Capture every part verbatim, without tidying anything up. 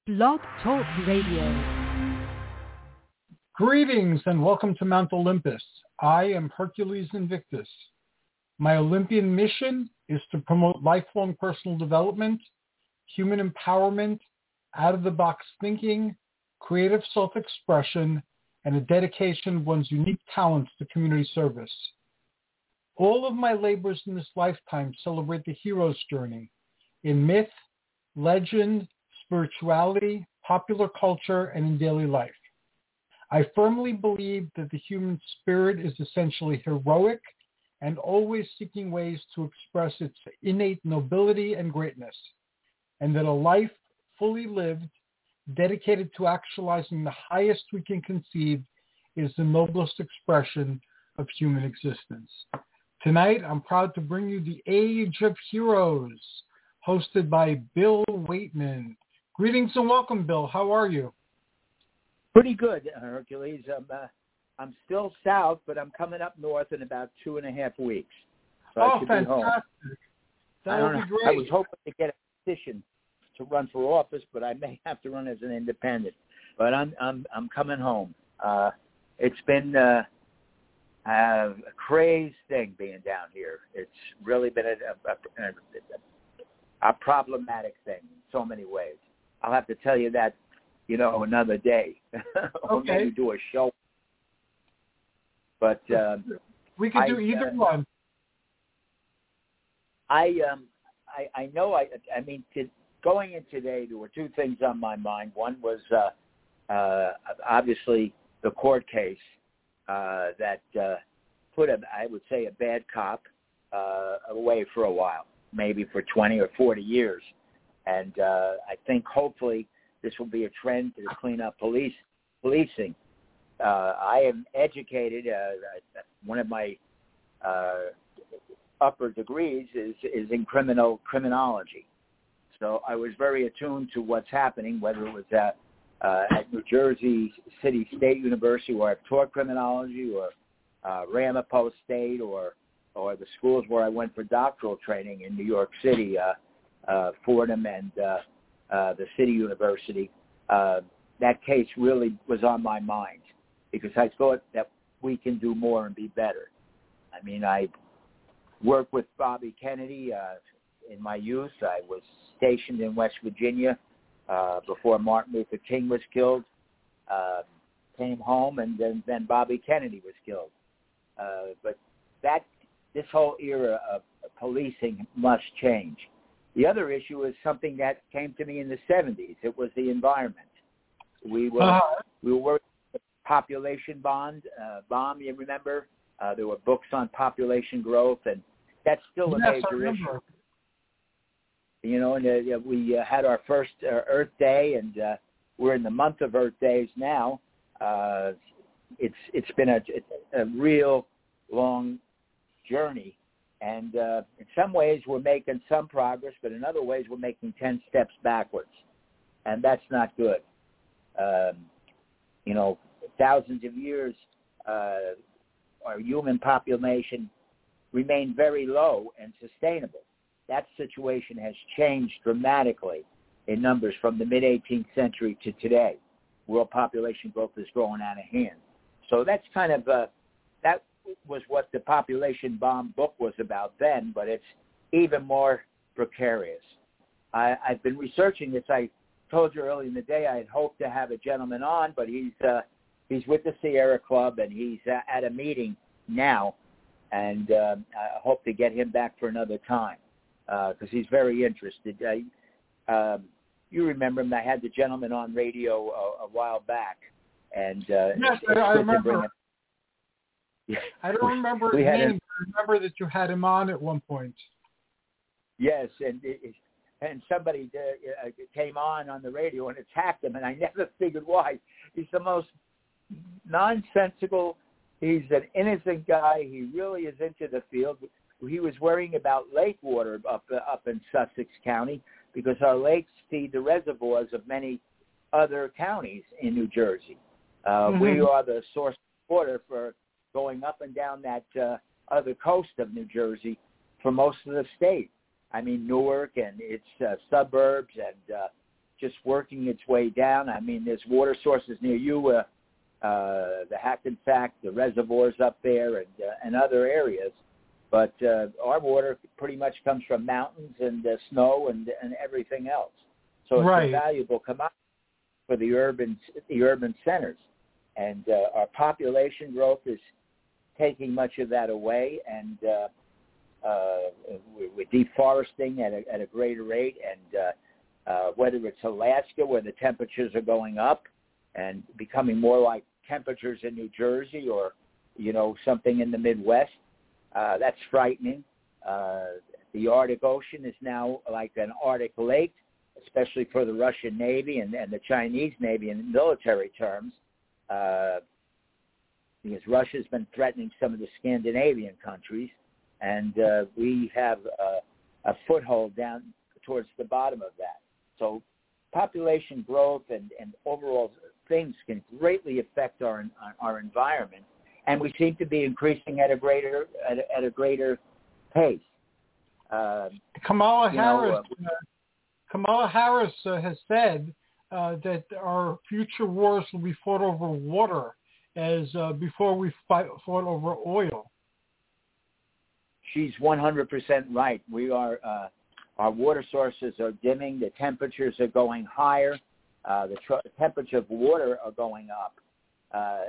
Blog Talk Radio. Greetings and welcome to Mount Olympus. I am Hercules Invictus. My Olympian mission is to promote lifelong personal development, human empowerment, out-of-the-box thinking, creative self-expression, and a dedication of one's unique talents to community service. All of my labors in this lifetime celebrate the hero's journey in myth, legend, spirituality, popular culture, and in daily life. I firmly believe that the human spirit is essentially heroic and always seeking ways to express its innate nobility and greatness, and that a life fully lived, dedicated to actualizing the highest we can conceive, is the noblest expression of human existence. Tonight, I'm proud to bring you The Age of Heroes, hosted by Bill Waitman. Greetings and welcome, Bill. How are you? Pretty good, Hercules. I'm, uh, I'm still south, but I'm coming up north in about two and a half weeks. So oh, I should fantastic. Be home. That would be great. I was hoping to get a petition to run for office, but I may have to run as an independent. But I'm I'm I'm coming home. Uh, it's been uh, uh, a crazy thing being down here. It's really been a, a, a, a problematic thing in so many ways. I'll have to tell you that, you know, another day. or Okay. maybe do a show. But uh, we can I, do either uh, one. I um I, I know I I mean to, going in today there were two things on my mind. One was uh, uh, obviously the court case uh, that uh, put a I would say a bad cop uh, away for a while, maybe for twenty or forty years. And uh, I think hopefully this will be a trend to clean up police policing. Uh, I am educated. Uh, one of my uh, upper degrees is, is in criminal criminology. So I was very attuned to what's happening, whether it was at, uh, at New Jersey City State University, where I've taught criminology, or uh, Ramapo State, or or the schools where I went for doctoral training in New York City. Uh, Uh, Fordham and uh, uh, the City University. Uh, that case really was on my mind because I thought that we can do more and be better. I mean, I worked with Bobby Kennedy uh, in my youth. I was stationed in West Virginia uh, before Martin Luther King was killed. Uh, came home, and then, then Bobby Kennedy was killed. Uh, but that this whole era of policing must change. The other issue is something that came to me in the seventies. It was the environment. We were uh-huh. we were working with population bond uh, bomb. You remember? Uh, there were books on population growth, and that's still a yes, major I issue. remember. You know, and uh, we uh, had our first uh, Earth Day, and uh, we're in the month of Earth Days now. Uh, it's it's been a, a real long journey. And uh, in some ways, we're making some progress, but in other ways, we're making ten steps backwards. And that's not good. Um, you know, thousands of years, uh, our human population remained very low and sustainable. That situation has changed dramatically in numbers from the mid-eighteenth century to today. World population growth is growing out of hand. So that's kind of uh, that. was what the population bomb book was about then, but it's even more precarious. I, I've been researching this. I told you earlier in the day I had hoped to have a gentleman on, but he's uh, he's with the Sierra Club, and he's uh, at a meeting now, and uh, I hope to get him back for another time because uh, he's very interested. Uh, um, you remember him. I had the gentleman on radio a, a while back. and uh, Yes, it's, it's I remember. him. I don't remember we his had name. I remember that you had him on at one point. Yes, and it, and somebody uh, came on on the radio and attacked him, and I never figured why. He's the most nonsensical. He's an innocent guy. He really is into the field. He was worrying about lake water up uh, up in Sussex County because our lakes feed the reservoirs of many other counties in New Jersey. Uh, mm-hmm. We are the source of water for going up and down that uh, other coast of New Jersey for most of the state. I mean, Newark and its uh, suburbs and uh, just working its way down. I mean, there's water sources near you, uh, uh, the Hackensack, the reservoirs up there, and uh, and other areas. But uh, our water pretty much comes from mountains and uh, snow and and everything else. So it's right. a valuable commodity for the urban the urban centers, and uh, our population growth is taking much of that away, and uh, uh, we're deforesting at a, at a greater rate, and uh, uh, whether it's Alaska where the temperatures are going up and becoming more like temperatures in New Jersey or, you know, something in the Midwest, uh, that's frightening. Uh, the Arctic Ocean is now like an Arctic lake, especially for the Russian Navy and, and the Chinese Navy in military terms, uh, because Russia's been threatening some of the Scandinavian countries, and uh, we have uh, a foothold down towards the bottom of that. So population growth and, and overall things can greatly affect our our environment, and we seem to be increasing at a greater at a, at a greater pace. Uh, Kamala Harris. Know, uh, uh, Kamala Harris uh, has said uh, that our future wars will be fought over water, as uh, before we fight, fought over oil. She's one hundred percent right. We are uh, our water sources are dimming. The temperatures are going higher. Uh, the tr- temperature of water are going up, uh,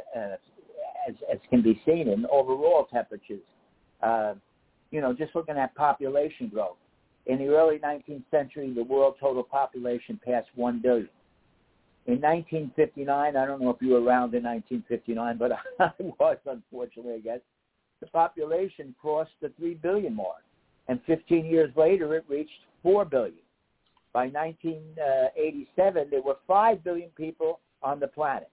as, as can be seen in overall temperatures. Uh, you know, just looking at population growth. In the early nineteenth century, the world total population passed one billion. In nineteen fifty-nine, I don't know if you were around in nineteen fifty-nine, but I was, unfortunately, I guess, the population crossed the three billion mark. And fifteen years later, it reached four billion. By nineteen eighty-seven, there were five billion people on the planet.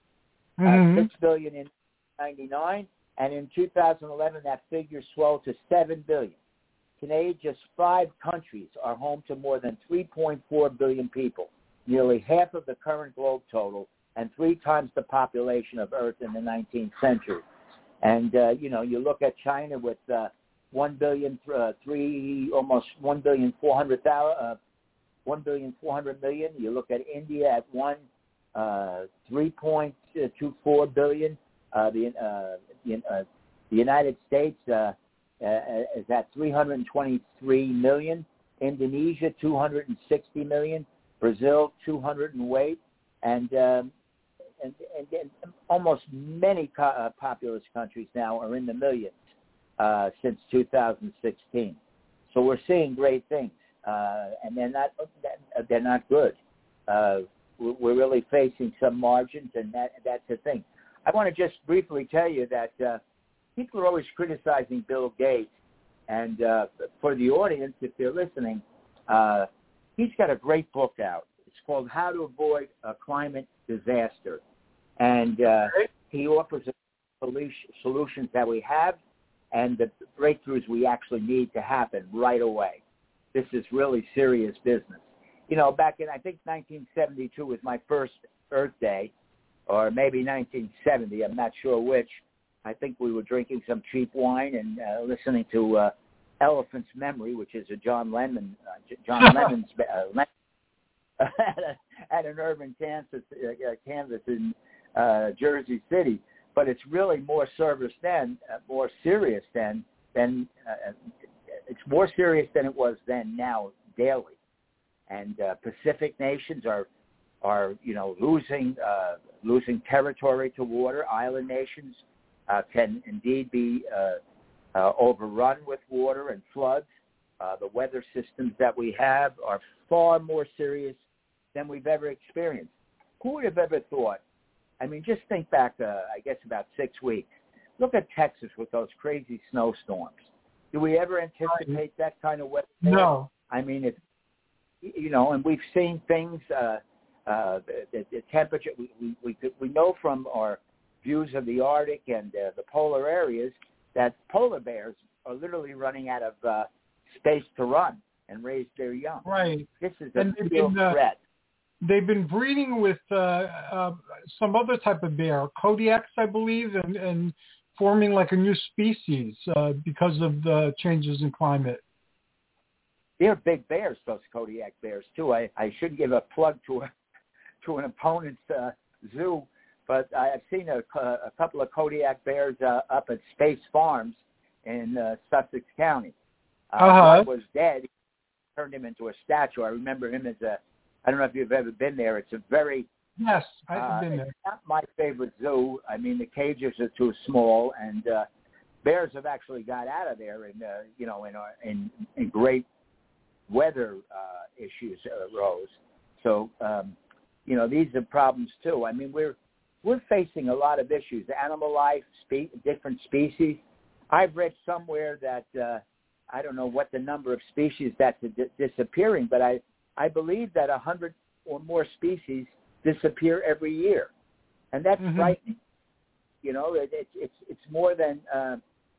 Mm-hmm. Uh, six billion in ninety-nine, and in two thousand eleven, that figure swelled to seven billion. Today, just five countries are home to more than three point four billion people, nearly half of the current globe total, and three times the population of Earth in the nineteenth century. And, uh, you know, you look at China with uh, one billion, uh, three, almost one billion four hundred thousand, uh, one billion four hundred million. You look at India at one, uh, three point two four billion. Uh, the, uh, the, uh, the United States uh, uh, is at three hundred twenty-three million. Indonesia, two hundred sixty million. Brazil, two hundred and eight. And, um, and, and, and almost many co- uh, populous countries now are in the millions uh, since two thousand sixteen. So we're seeing great things, uh, and they're not they're not good. Uh, we're really facing some margins, and that that's the thing. I want to just briefly tell you that uh, people are always criticizing Bill Gates, and uh, for the audience, if they're listening, uh, he's got a great book out. It's called How to Avoid a Climate Disaster. And uh, he offers solutions that we have and the breakthroughs we actually need to happen right away. This is really serious business. You know, back in, I think, nineteen seventy-two was my first Earth Day, or maybe nineteen seventy, I'm not sure which. I think we were drinking some cheap wine and uh, listening to uh, Elephant's Memory, which is a John Lennon, uh, John Lennon's uh, at, a, at an urban Kansas, uh, Kansas in uh, Jersey City. But it's really more service then, uh, more serious than, than uh, it's more serious than it was then now daily. And uh, Pacific nations are, are you know, losing, uh, losing territory to water. Island nations uh, can indeed be uh, uh, overrun with water and floods. Uh, the weather systems that we have are far more serious than we've ever experienced. Who would have ever thought? I mean, just think back, uh, I guess, about six weeks. Look at Texas with those crazy snowstorms. Do we ever anticipate that kind of weather? No. I mean, it's, you know, and we've seen things, uh, uh, the, the temperature, we, we, we, we know from our views of the Arctic and uh, the polar areas that polar bears are literally running out of uh, space to run and raise their young. Right. This is a and real been, uh, threat. They've been breeding with uh, uh, some other type of bear, Kodiaks, I believe, and, and forming like a new species uh, because of the changes in climate. they're big bears, those Kodiak bears too. I, I should give a plug to a, to an opponent's uh, zoo, but I've seen a, a couple of Kodiak bears uh, up at Space Farms in uh, Sussex County. Uh, uh-huh. One was dead. He turned him into a statue. I remember him as a, I don't know if you've ever been there. It's a very, yes, I've uh, been there. It's not my favorite zoo. I mean, the cages are too small, and uh, bears have actually got out of there in, uh, you know, in, in, in great weather uh, issues arose. So, um, you know, these are problems too. I mean, we're we're facing a lot of issues. Animal life, spe- different species. I've read somewhere that uh, I don't know what the number of species that's di- disappearing, but I I believe that a hundred or more species disappear every year, and that's mm-hmm. frightening. You know, it, it, it's it's more than uh,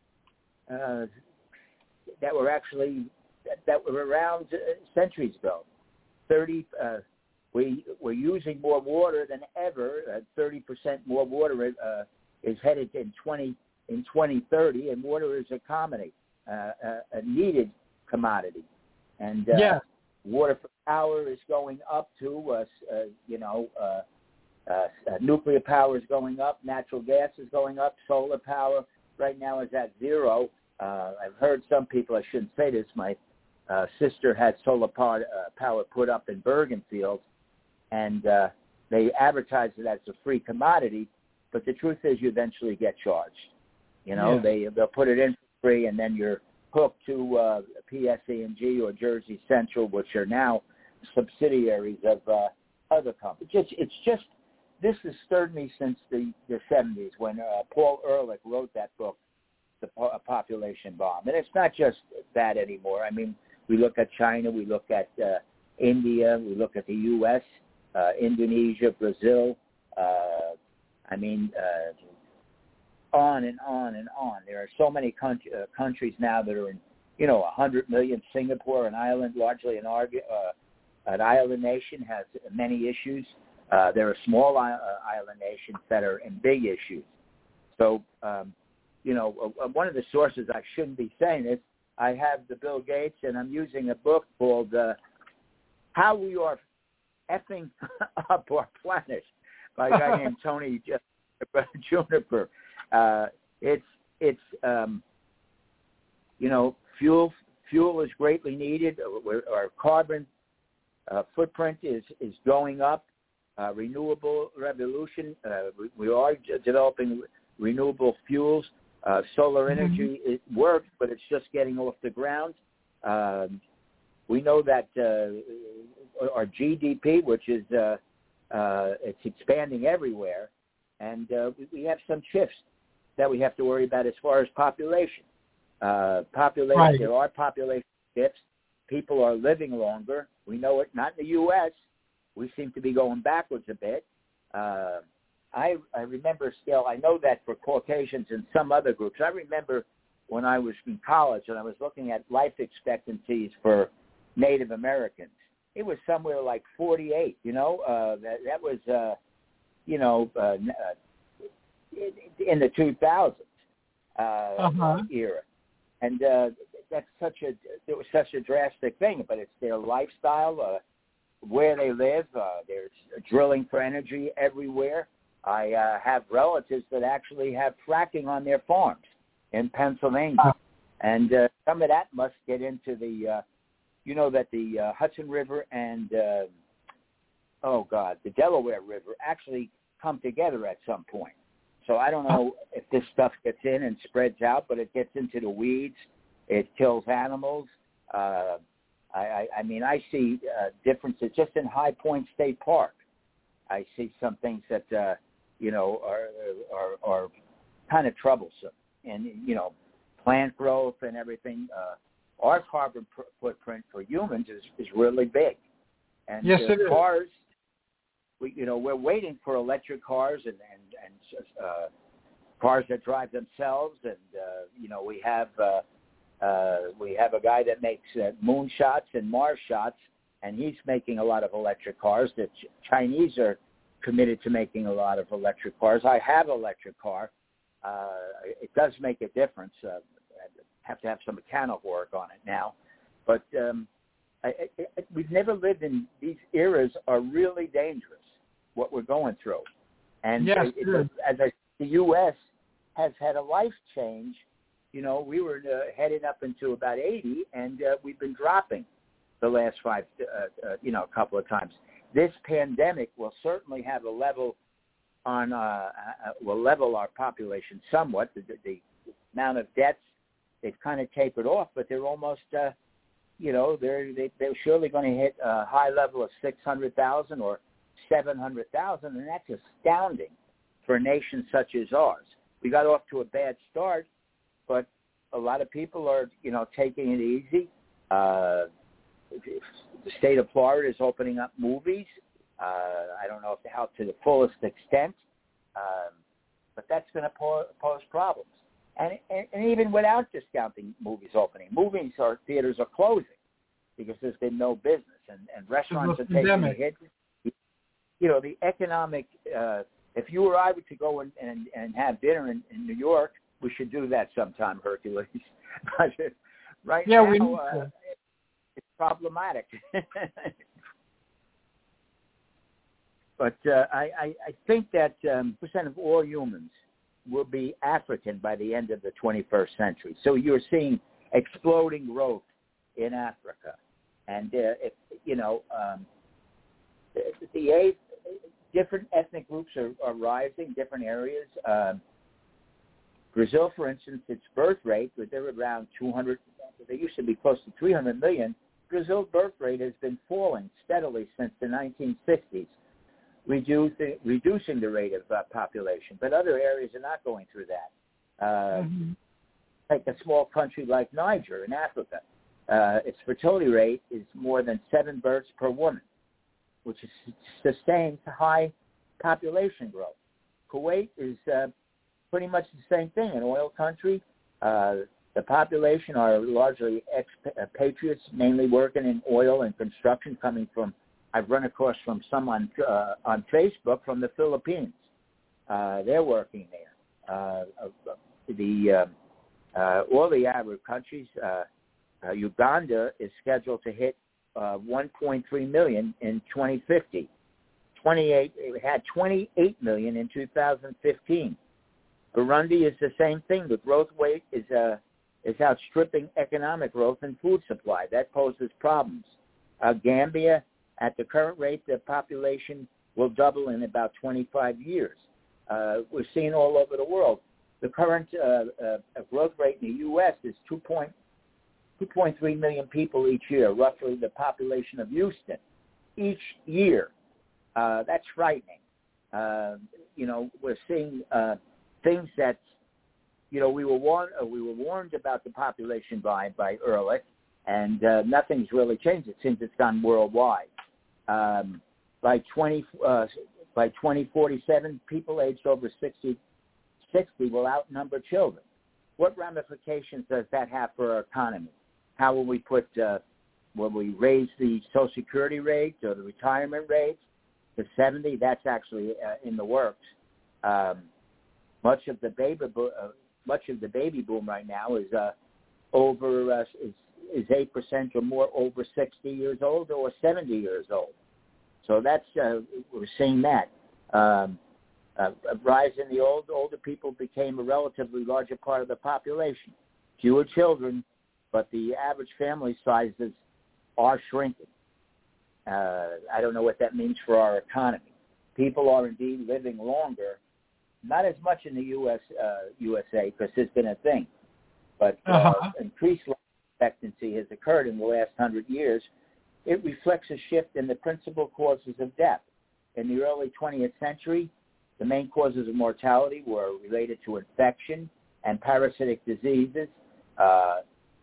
uh, that were actually that, that were around uh, centuries ago. Thirty. Uh, We, we're using more water than ever. Uh, thirty percent more water uh, is headed in twenty in twenty thirty, and water is a commodity, uh, a, a needed commodity. And uh, yeah. water for power is going up to, uh, uh, you know, uh, uh, uh, nuclear power is going up, natural gas is going up, solar power right now is at zero. Uh, I've heard some people, I shouldn't say this, my uh, sister had solar power, uh, power put up in Bergenfield, and uh, they advertise it as a free commodity, but the truth is you eventually get charged. You know, yeah. they, they'll put it in for free, and then you're hooked to uh, P S E and G or Jersey Central, which are now subsidiaries of uh, other companies. It's, it's just, this has stirred me since the, the seventies when uh, Paul Ehrlich wrote that book, The po- Population Bomb. And it's not just that anymore. I mean, we look at China, we look at uh, India, we look at the U S, Uh, Indonesia, Brazil, uh, I mean, uh, on and on and on. There are so many country, uh, countries now that are in, you know, one hundred million. Singapore, an island, largely an, argu- uh, an island nation, has many issues. Uh, there are small I- uh, island nations that are in big issues. So, um, you know, uh, one of the sources, I shouldn't be saying this, I have the Bill Gates, and I'm using a book called uh, How We Are Effing Up Our Planet by a guy named Tony Juniper. Uh, it's it's um, you know, fuel fuel is greatly needed. We're, our carbon uh, footprint is is going up. Uh, renewable revolution. Uh, we, we are developing renewable fuels. Uh, solar energy mm-hmm. it works, but it's just getting off the ground. Um, we know that. Uh, Our G D P, which is uh, uh, it's expanding everywhere, and uh, we, we have some shifts that we have to worry about as far as population. Uh, population, right. There are population shifts. People are living longer. We know it. Not in the U S. We seem to be going backwards a bit. Uh, I I remember still. I know that for Caucasians and some other groups. I remember when I was in college and I was looking at life expectancies for Native Americans. It was somewhere like forty-eight, you know. Uh, that, that was, uh, you know, uh, in the two thousands uh, uh-huh. era. And uh, that's such a, it was such a drastic thing, but it's their lifestyle, uh, where they live. Uh, there's drilling for energy everywhere. I uh, have relatives that actually have fracking on their farms in Pennsylvania. Uh-huh. And uh, some of that must get into the, uh, you know that the uh, Hudson River and, uh, oh, God, the Delaware River actually come together at some point. So I don't know if this stuff gets in and spreads out, but it gets into the weeds. It kills animals. Uh, I, I, I mean, I see uh, differences just in High Point State Park. I see some things that, uh, you know, are, are, are kind of troublesome. And, you know, plant growth and everything, uh, our carbon pr- footprint for humans is, is really big. And yes, uh, it is. cars, we, you know, we're waiting for electric cars and, and, and uh, cars that drive themselves. And, uh, you know, we have uh, uh, we have a guy that makes uh, moon shots and Mars shots, and he's making a lot of electric cars. The Ch- Chinese are committed to making a lot of electric cars. I have an electric car. Uh, it does make a difference. Uh, have to have some mechanical work on it now. But, um, I, I, I, we've never lived in these eras are really dangerous, what we're going through. And yes, it, it, as I, the U S has had a life change. You know, we were uh, heading up into about eighty, and uh, we've been dropping the last five, uh, uh, you know, a couple of times. This pandemic will certainly have a level on, uh, uh, will level our population somewhat. The, the, the amount of deaths, they've kind of tapered off, but they're almost, uh, you know, they're they, they're surely going to hit a high level of six hundred thousand or seven hundred thousand, and that's astounding for a nation such as ours. We got off to a bad start, but a lot of people are, you know, taking it easy. Uh, the state of Florida is opening up movies. Uh, I don't know if how to the fullest extent, um, but that's going to pose, pose problems. And, and, and even without discounting movies opening, movies or theaters are closing because there's been no business, and, and restaurants are taking a hit. You know, the economic, uh, if you or I were to go and, and, and have dinner in, in New York, we should do that sometime, Hercules. But right yeah, now, we uh, it's problematic. But uh, I, I, I think that um, percent of all humans will be African by the end of the twenty-first century. So you're seeing exploding growth in Africa. And, uh, if, you know, um, the, the eight, different ethnic groups are, are rising, different areas. Um, Brazil, for instance, its birth rate, they're around two hundred, they used to be close to three hundred million. Brazil's birth rate has been falling steadily since the nineteen sixties, reducing, reducing the rate of uh, population. But other areas are not going through that. Uh, mm-hmm. Like a small country like Niger in Africa, uh, its fertility rate is more than seven births per woman, which is, sustains high population growth. Kuwait is uh, pretty much the same thing, an oil country. Uh, the population are largely expatriates, mainly working in oil and construction, coming from, I've run across from some on, uh, on Facebook from the Philippines. Uh, they're working there. Uh, the uh, uh, all the Arab countries, uh, uh, Uganda is scheduled to hit uh, one point three million in twenty fifty. twenty-eight, it had twenty-eight million in two thousand fifteen. Burundi is the same thing. The growth rate is uh, is outstripping economic growth and food supply. That poses problems. Uh, Gambia, at the current rate, the population will double in about twenty-five years. Uh, we're seeing all over the world. The current uh, uh, growth rate in the U S is two point three million people each year, roughly the population of Houston each year. Uh, that's frightening. Uh, you know, we're seeing uh, things that, you know, we were warned. Uh, we were warned about the population by by Ehrlich, and uh, nothing's really changed. It seems it's gone worldwide. Um, by twenty uh, by twenty forty-seven, people aged over sixty, sixty will outnumber children. What ramifications does that have for our economy? How will we put? Uh, will we raise the Social Security rate or the retirement rate to seventy? That's actually uh, in the works. Um, much of the baby bo- uh, much of the baby boom right now is uh, over uh, is is eight percent or more over sixty years old or seventy years old. So that's uh, we're seeing that. Um, uh, a rise in the old older people became a relatively larger part of the population. Fewer children, but the average family sizes are shrinking. Uh, I don't know what that means for our economy. People are indeed living longer, not as much in the U S uh, U S A because there's been a thing, but uh, uh-huh. increased life expectancy has occurred in the last hundred years. It reflects a shift in the principal causes of death. In the early twentieth century, the main causes of mortality were related to infection and parasitic diseases. Uh,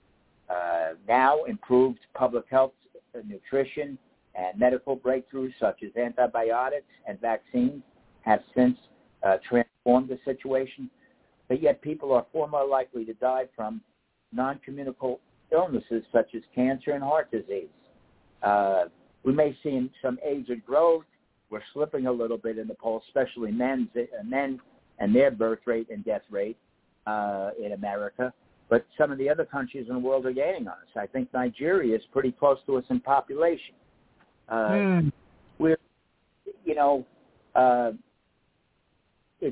uh, now, improved public health, uh, nutrition, and medical breakthroughs such as antibiotics and vaccines have since uh, transformed the situation. But yet people are far more likely to die from non-communicable illnesses such as cancer and heart disease. Uh, we may see some aged growth. We're slipping a little bit in the polls, especially men's, uh, men and their birth rate and death rate uh, in America. but some of the other countries in the world are gaining on us. I think Nigeria is pretty close to us in population. Uh, mm. We're, you know, uh, it's,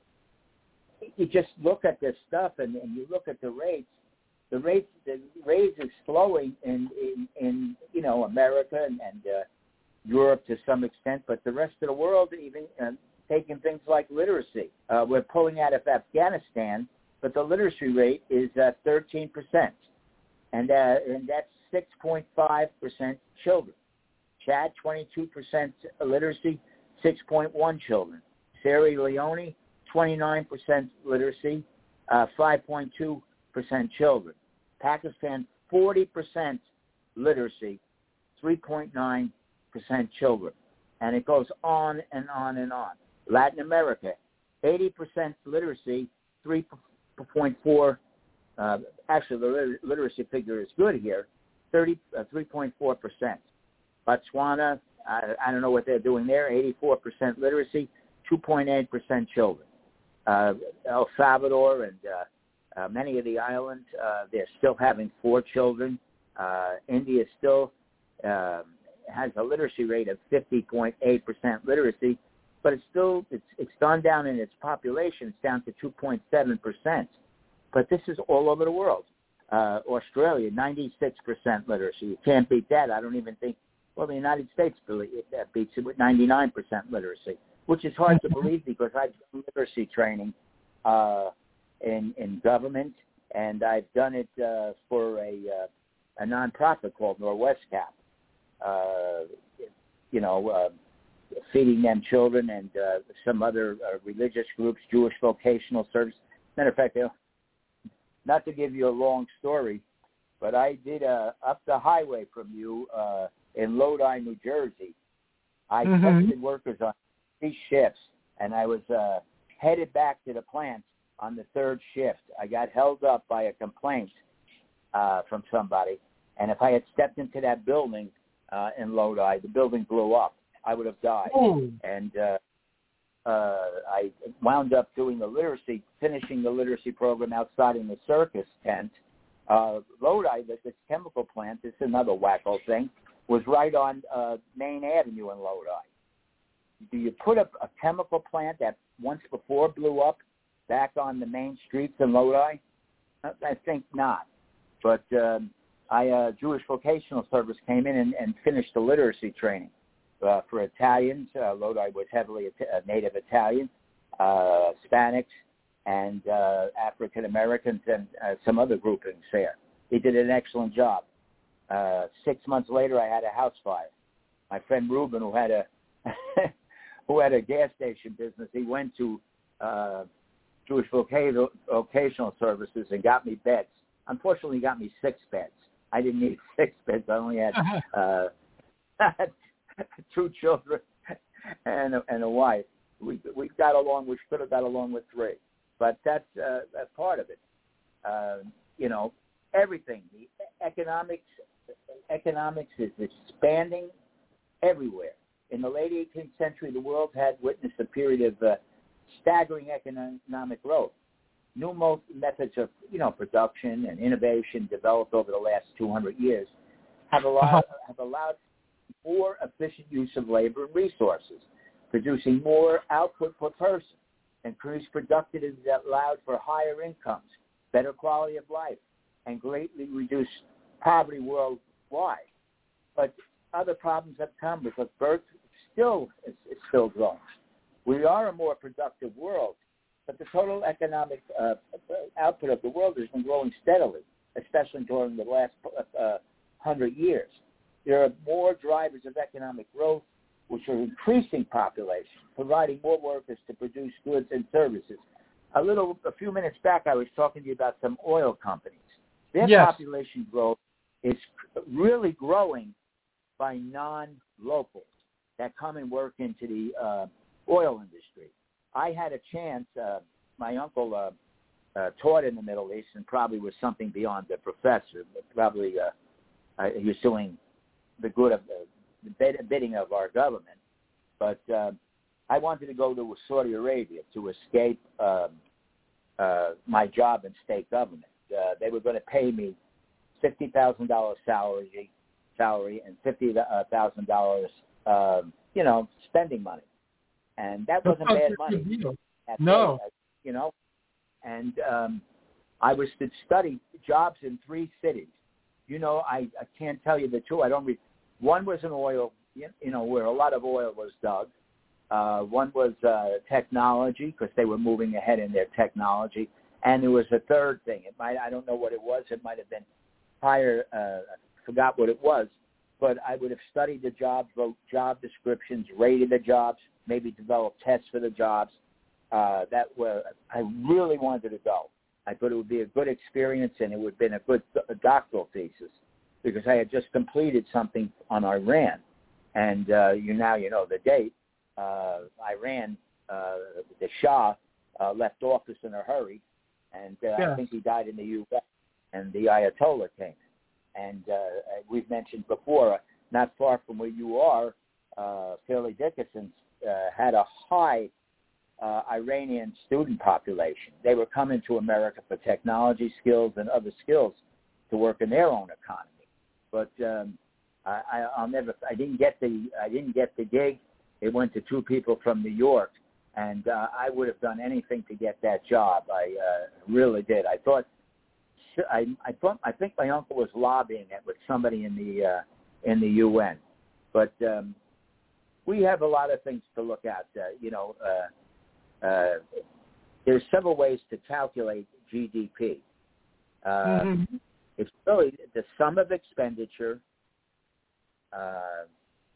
you just look at this stuff and, and you look at the rates, the rates, the rates is slowing in, in, in you know, America and, and uh, Europe to some extent, but the rest of the world, even uh, taking things like literacy. Uh, we're pulling out of Afghanistan, but the literacy rate is uh, thirteen percent, and, uh, and that's six point five percent children. Chad, twenty-two percent literacy, six point one children. Sierra Leone, twenty-nine percent literacy, uh, five point two percent children. Pakistan, forty percent literacy, three point nine percent children. And it goes on and on and on. Latin America, eighty percent literacy, three point four, uh, actually the liter- literacy figure is good here, thirty, uh, three point four percent. Botswana, I, I don't know what they're doing there, eighty-four percent literacy, two point eight percent children. Uh, El Salvador and uh, uh, many of the islands, uh, they're still having four children. Uh, India still uh, has a literacy rate of fifty point eight percent literacy, but it's still, it's, it's gone down in its population. It's down to two point seven percent. But this is all over the world. Uh, Australia, ninety-six percent literacy. You can't beat that. I don't even think, well, the United States beats it with ninety-nine percent literacy, which is hard to believe because I've done literacy training uh, in, in government, and I've done it uh, for a, uh, a nonprofit called NorwestCap. Uh, you know, uh, feeding them children and uh, some other uh, religious groups, Jewish Vocational Service. Matter of fact, not to give you a long story, but I did uh, up the highway from you uh, in Lodi, New Jersey. I mm-hmm. tested workers on three shifts, and I was uh, headed back to the plant on the third shift. I got held up by a complaint uh, from somebody, and if I had stepped into that building uh, in Lodi, the building blew up. I would have died. Ooh. And uh, uh, I wound up doing the literacy, finishing the literacy program outside in the circus tent. Uh, Lodi, this, this chemical plant, this is another wacko thing, was right on uh, Main Avenue in Lodi. Do you put a, a chemical plant that once before blew up back on the main streets in Lodi? I think not. But um, I, uh, Jewish Vocational Service came in and, and finished the literacy training. Uh, for Italians, uh, Lodi was heavily uh, native Italian, uh, Hispanics, and uh, African Americans, and uh, some other groupings there. They did an excellent job. Uh, six months later, I had a house fire. My friend Ruben, who had a who had a gas station business, he went to uh, Jewish Voc- Vocational Services and got me beds. Unfortunately, he got me six beds. I didn't need six beds. I only had uh, two children and a, and a wife. We we got along. We should have got along with three, but that's uh, that's part of it. Uh, you know, everything. The economics economics is expanding everywhere. In the late eighteenth century, the world had witnessed a period of uh, staggering economic growth. New mo- methods of you know production and innovation developed over the last two hundred years have allowed have allowed more efficient use of labor and resources, producing more output per person, increased productivity that allowed for higher incomes, better quality of life, and greatly reduced poverty worldwide. But other problems have come because birth still is, is still growing. We are a more productive world, but the total economic uh, output of the world has been growing steadily, especially during the last uh, hundred years. There are more drivers of economic growth, which are increasing population, providing more workers to produce goods and services. A little, a few minutes back, I was talking to you about some oil companies. Their yes. population growth is really growing by non-locals that come and work into the uh, oil industry. I had a chance. Uh, my uncle uh, uh, taught in the Middle East and probably was something beyond the professor. Probably uh, uh, he was doing the good of the, the bidding of our government. But uh, I wanted to go to Saudi Arabia to escape um, uh, my job in state government. uh, they were going to pay me fifty thousand dollars salary, salary and fifty thousand dollars, um, you know, spending money. And that wasn't bad money. No. Day, you know, and um, I was to study jobs in three cities. You know, I, I can't tell you the two. I don't read. One was an oil, you know, where a lot of oil was dug. Uh, one was uh, technology, because they were moving ahead in their technology. And there was a third thing. It might, I don't know what it was. It might have been higher. Uh, I forgot what it was. But I would have studied the jobs, wrote job descriptions, rated the jobs, maybe developed tests for the jobs. Uh, that were, I really wanted to go. I thought it would be a good experience, and it would have been a good th- doctoral thesis, because I had just completed something on Iran. And uh, you now you know the date. Uh, Iran, uh, the Shah, uh, left office in a hurry, and uh, yeah. I think he died in the U S, and the Ayatollah came. And uh, we've mentioned before, not far from where you are, uh, Fairleigh Dickinson uh, had a high uh, Iranian student population. They were coming to America for technology skills and other skills to work in their own economy. But um, I, I, I'll never. I didn't get the. I didn't get the gig. It went to two people from New York, and uh, I would have done anything to get that job. I uh, really did. I thought. I, I thought. I think my uncle was lobbying it with somebody in the uh, in the U N. But um, we have a lot of things to look at. Uh, you know, uh, uh, there's several ways to calculate G D P. Uh, mm-hmm. It's really the sum of expenditure uh,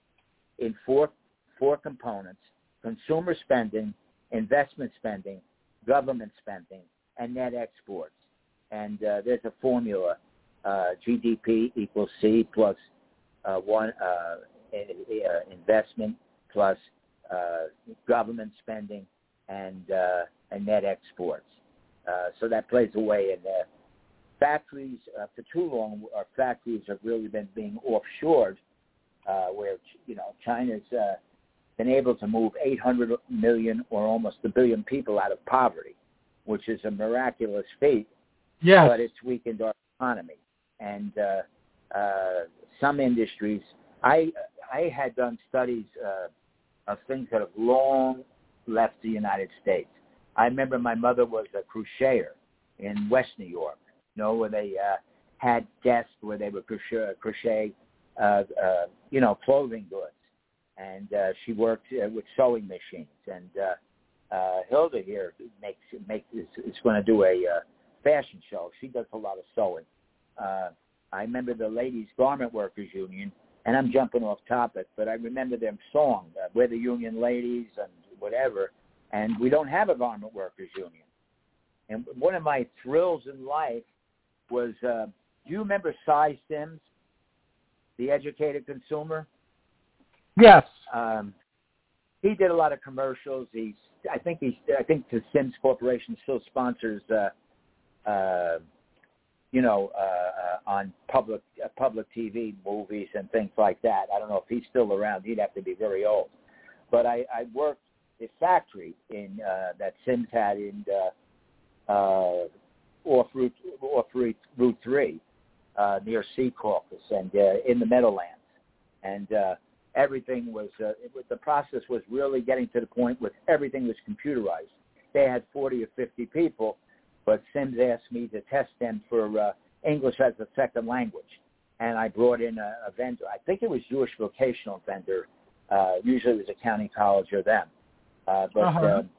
in four four components: consumer spending, investment spending, government spending, and net exports. And uh, there's a formula: uh, G D P equals C plus uh, one uh, investment plus uh, government spending and uh, and net exports. Uh, so that plays away in there. Factories, uh, for too long, our factories have really been being offshored, uh, where, you know, China's uh, been able to move eight hundred million or almost a billion people out of poverty, which is a miraculous feat. Yes. But it's weakened our economy. And uh, uh, some industries, I I had done studies uh, of things that have long left the United States. I remember my mother was a crocheter in West New York, you know, where they uh, had desks where they would crochet, crochet uh, uh, you know, clothing goods. And uh, she worked uh, with sewing machines. And uh, uh, Hilda here makes, makes is, is going to do a uh, fashion show. She does a lot of sewing. Uh, I remember the Ladies Garment Workers Union, and I'm jumping off topic, but I remember their song, uh, We're the Union Ladies and whatever, and we don't have a Garment Workers Union. And one of my thrills in life was, uh, do you remember Cy Sims, the educated consumer? Yes. Um, he did a lot of commercials. He's, I think he's, I think the Sims Corporation still sponsors, uh, uh, you know, uh, uh, on public uh, public T V movies and things like that. I don't know if he's still around. He'd have to be very old. But I, I worked this factory in uh, that Sims had in uh, uh, off Route off Route, Route Three uh, near Secaucus and uh, in the Meadowlands, and uh, everything was, uh, it was the process was really getting to the point where everything was computerized. They had forty or fifty people, but Sims asked me to test them for uh, English as a second language, and I brought in a, a vendor. I think it was Jewish vocational vendor. Uh, usually it was a county college or them. Uh, but uh-huh. uh,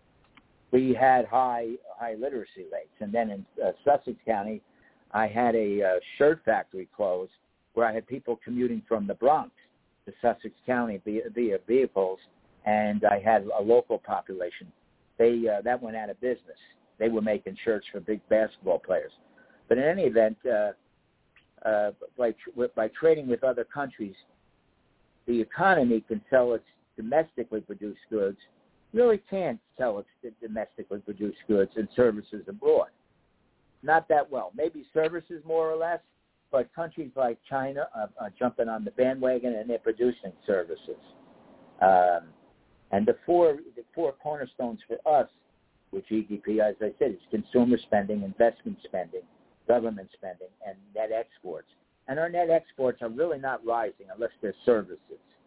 we had high high literacy rates. And then in uh, Sussex County, I had a uh, shirt factory close where I had people commuting from the Bronx to Sussex County via, via vehicles, and I had a local population. They uh, that went out of business. They were making shirts for big basketball players. But in any event, uh, uh, by, by trading with other countries, the economy can sell its domestically produced goods, really can't sell its domestically produced goods and services abroad. Not that well. Maybe services more or less, but countries like China are, are jumping on the bandwagon and they're producing services. Um, and the four the four cornerstones for us with G D P, as I said, is consumer spending, investment spending, government spending, and net exports. And our net exports are really not rising unless they're services.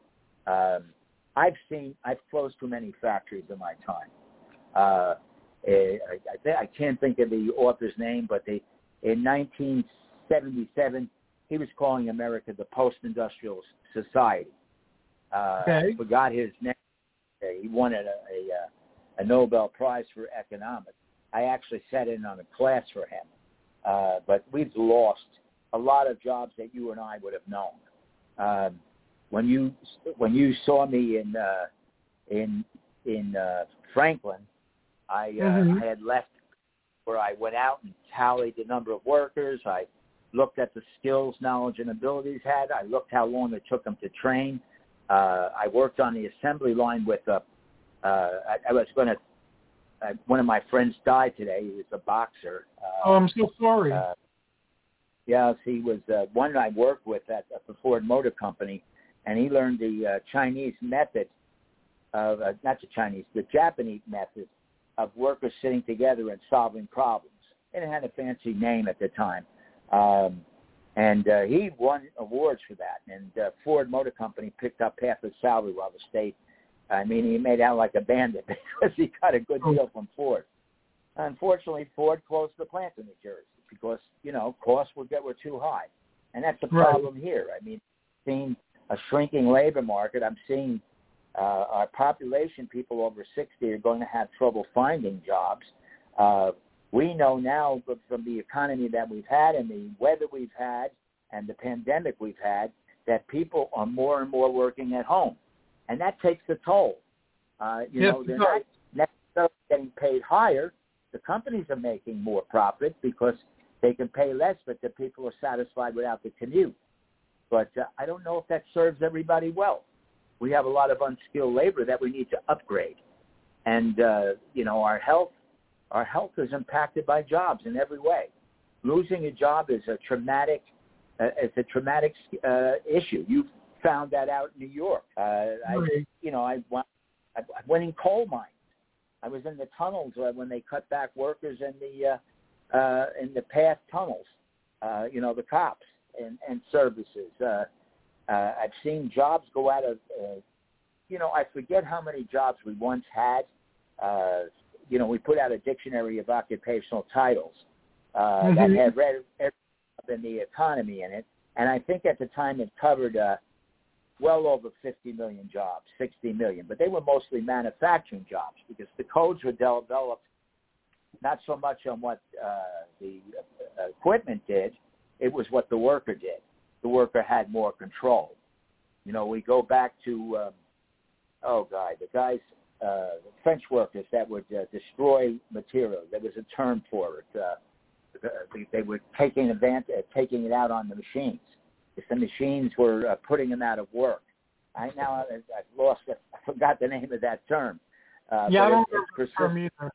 Um, I've seen, I've closed too many factories in my time. Uh, I, I, I can't think of the author's name, but they, in nineteen seventy-seven, he was calling America the post-industrial society. Uh, okay. I forgot his name. He won a, a, a Nobel Prize for economics. I actually sat in on a class for him. Uh, but we've lost a lot of jobs that you and I would have known. Um, when you when you saw me in uh, in in uh, Franklin, I, uh, mm-hmm. I had left where I went out and tallied the number of workers. I looked at the skills, knowledge, and abilities had. I looked how long it took them to train. Uh, I worked on the assembly line with a. Uh, I, I was going to. Uh, one of my friends died today. He was a boxer. Uh, oh, I'm so sorry. Uh, yes, he was uh, one I worked with at, at the Ford Motor Company, and he learned the uh, Chinese method of uh, not the Chinese, the Japanese method of workers sitting together and solving problems. And it had a fancy name at the time. Um, and uh, he won awards for that. And uh, Ford Motor Company picked up half his salary while the state, I mean, he made out like a bandit because he got a good deal from Ford. Unfortunately, Ford closed the plant in New Jersey because, you know, costs would get were too high. And that's the problem right. here. I mean, seeing a shrinking labor market, I'm seeing uh, our population, people over sixty, are going to have trouble finding jobs. Uh, we know now from the economy that we've had and the weather we've had and the pandemic we've had that people are more and more working at home. And that takes a toll. Uh, you yes, know, they're not necessarily getting paid higher. The companies are making more profit because they can pay less, but the people are satisfied without the commute. But uh, I don't know if that serves everybody well. We have a lot of unskilled labor that we need to upgrade. And, uh, you know, our health, our health is impacted by jobs in every way. Losing a job is a traumatic, uh, it's a traumatic uh, issue. You've found that out in New York. Uh, I, you know, I went, I went in coal mines. I was in the tunnels when they cut back workers in the uh, uh, in the path tunnels. Uh, you know, the cops and, and services. Uh, uh, I've seen jobs go out of. Uh, you know, I forget how many jobs we once had. Uh, you know, we put out a dictionary of occupational titles uh, mm-hmm. that had read every in the economy in it, and I think at the time it covered. Uh, well over fifty million jobs, sixty million. But they were mostly manufacturing jobs because the codes were developed not so much on what uh, the uh, equipment did, it was what the worker did. The worker had more control. You know, we go back to, um, oh, God, the guys, uh, the French workers that would uh, destroy material. There was a term for it. Uh, they, they were taking, advantage, uh, taking it out on the machines. If the machines were uh, putting them out of work. I now I've lost, I forgot the name of that term. Uh, yeah, I don't it, remember the term either.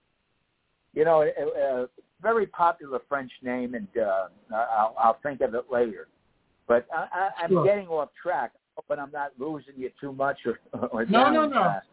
You know, a, a very popular French name, and uh, I'll, I'll think of it later. But I, I, I'm sure. getting off track, but I'm not losing you too much. Or, or no, down, no, no. Uh,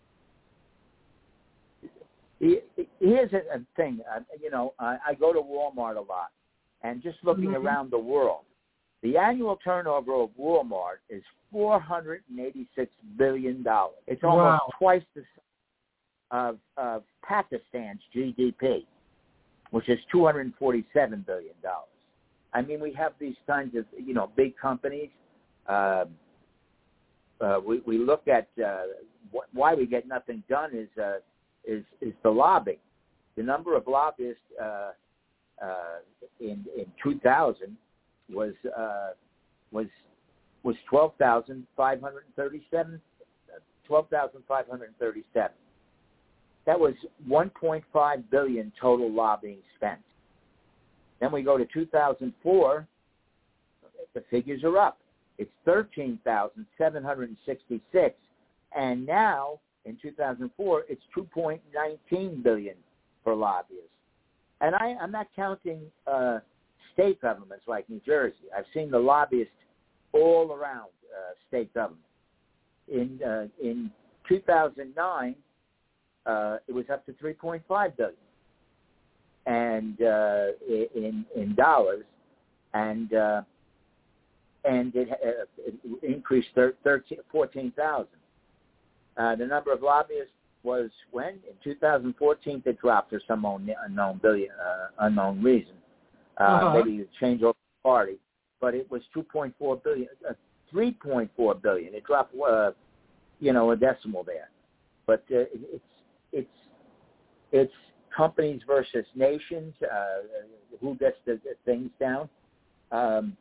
here's a, a thing. Uh, you know, I, I go to Walmart a lot, and just looking mm-hmm. around the world, the annual turnover of Walmart is four hundred eighty-six billion dollars. It's almost wow. twice the size of, of Pakistan's G D P, which is two hundred forty-seven billion dollars. I mean, we have these kinds of, you know, big companies. Uh, uh, we, we look at uh, wh- why we get nothing done is, uh, is, is the lobbying. The number of lobbyists uh, uh, in, in two thousand was uh, was was twelve thousand five hundred thirty-seven. twelve thousand five hundred thirty-seven. That was one point five billion dollars total lobbying spent. Then we go to two thousand four. The figures are up. It's thirteen thousand seven hundred sixty-six, and now in two thousand four, it's two point one nine billion dollars for lobbyists. And I, I'm not counting. Uh, state governments like New Jersey. I've seen the lobbyists all around uh, state government. In uh, in two thousand nine, uh, it was up to three point five billion and uh, in in dollars, and uh, and it, uh, it increased thirteen, fourteen thousand. Uh, the number of lobbyists was when in two thousand fourteen it dropped for some unknown billion, uh, unknown reason. Uh, uh-huh. Maybe you change over the party, but it was two point four billion, uh, three point four billion. It dropped, uh, you know, a decimal there. But uh, it's it's it's companies versus nations. Uh, who gets the, the things down? Um,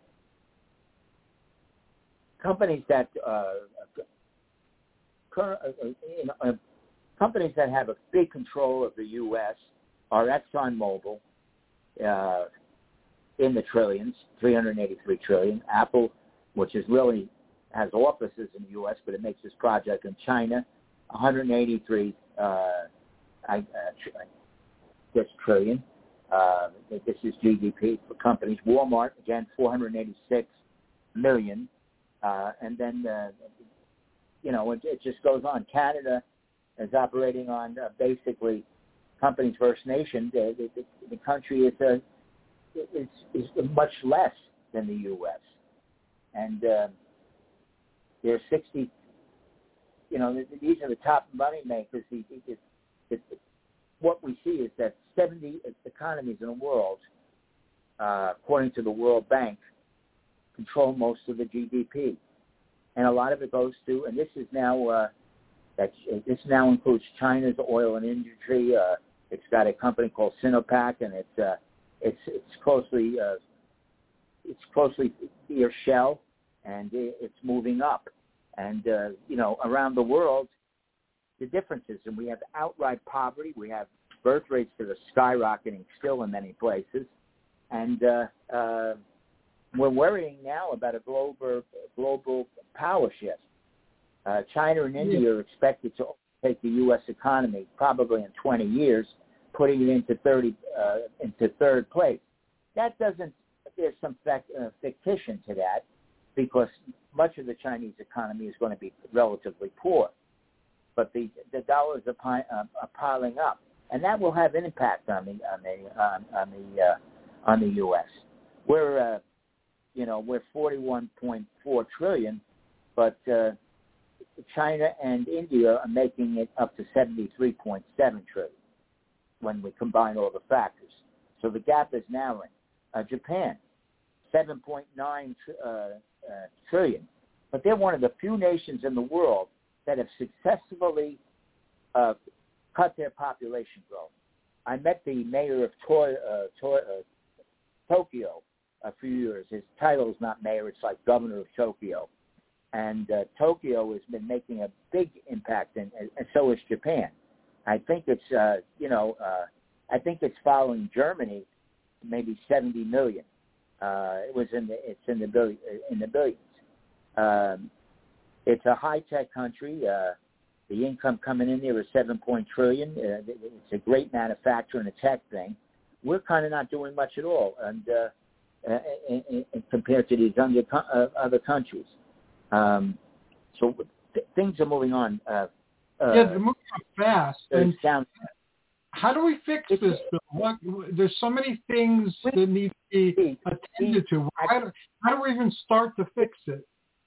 companies that uh, current, uh, you know, uh, companies that have a big control of the U S are ExxonMobil uh, in the trillions, three hundred eighty-three trillion. Apple, which is really has offices in the U S, but it makes this project in China, one hundred eighty-three uh, I, uh, tr- this trillion. Uh, this is G D P for companies. Walmart, again, four hundred eighty-six million. Uh, and then, uh, you know, it, it just goes on. Canada is operating on uh, basically companies versus nation. The, the, the country is, uh, is, is much less than the U S. And uh, there's sixty, you know, these are the top money makers. The, the, the, what we see is that seventy economies in the world, uh, according to the World Bank, control most of the G D P. And a lot of it goes to, and this is now, uh, that this now includes China's oil and industry. Uh, it's got a company called Sinopec, and it's uh, it's it's closely uh, it's closely near Shell, and it's moving up. And uh, you know, around the world, the differences, and we have outright poverty. We have birth rates that are skyrocketing still in many places, and uh, uh, we're worrying now about a global global power shift. Uh, China and India are expected to take the U S economy probably in twenty years, putting it into thirty uh, into third place. That doesn't. There's some fact, uh, fictition to that, because much of the Chinese economy is going to be relatively poor, but the the dollars are, pi- uh, are piling up, and that will have an impact on the on the on, on the uh, on the U S. We're uh, you know we're forty-one point four trillion, but uh, China and India are making it up to seventy-three point seven trillion when we combine all the factors. So the gap is narrowing. Uh, Japan, seven point nine uh, uh, trillion, but they're one of the few nations in the world that have successfully uh, cut their population growth. I met the mayor of Toy, uh, Toy, uh, Tokyo a few years. His title is not mayor; it's like governor of Tokyo. And uh, Tokyo has been making a big impact, and, and so has Japan. I think it's, uh, you know, uh, I think it's following Germany, maybe seventy million. Uh, it was in the, it's in the billion, in the billions. Um, it's a high-tech country. Uh, the income coming in there is seven point trillion. Uh, it's a great manufacturing and a tech thing. We're kind of not doing much at all, and uh, uh, in, in, compared to these other, uh, other countries. Um, so th- things are moving on. Uh, uh, yeah, they're moving on fast. And down. How do we fix it's, this, Bill? What, there's so many things we, that need to be attended to. How do, how do we even start to fix it?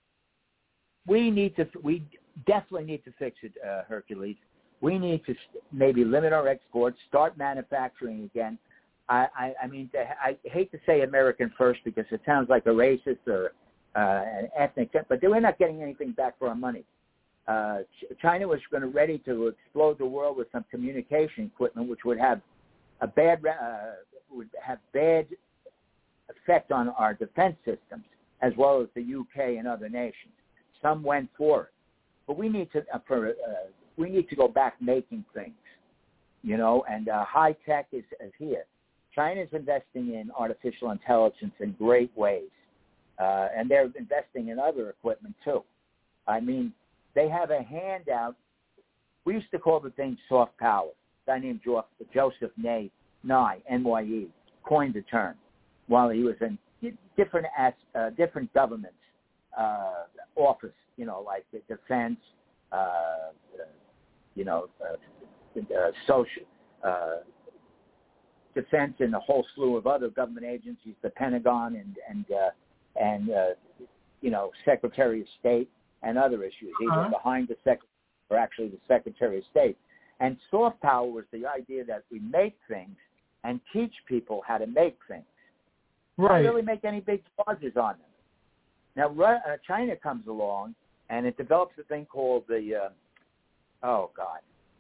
We need to. We definitely need to fix it, uh, Hercules. We need to maybe limit our exports, start manufacturing again. I, I, I mean, I hate to say American first because it sounds like a racist or uh, an ethnic, but we're not getting anything back for our money. Uh, China was going to ready to explode the world with some communication equipment, which would have a bad uh, would have bad effect on our defense systems, as well as the U K and other nations. Some went for it, but we need to uh, for, uh, we need to go back making things, you know. And uh, high tech is, is here. China is investing in artificial intelligence in great ways, uh, and they're investing in other equipment too. I mean. They have a handout. We used to call the thing soft power. A guy named Joseph Nye, Nye, N Y E, coined the term while he was in different uh, different governments, uh, office, you know, like the defense, uh, you know, uh, uh, social, uh, Defense and a whole slew of other government agencies, the Pentagon and and uh, and uh, you know, Secretary of State and other issues, either uh-huh. behind the Secretary or actually the Secretary of State. And soft power was the idea that we make things and teach people how to make things. Right. Not really make any big charges on them. Now, uh, China comes along and it develops a thing called the, uh, oh, God.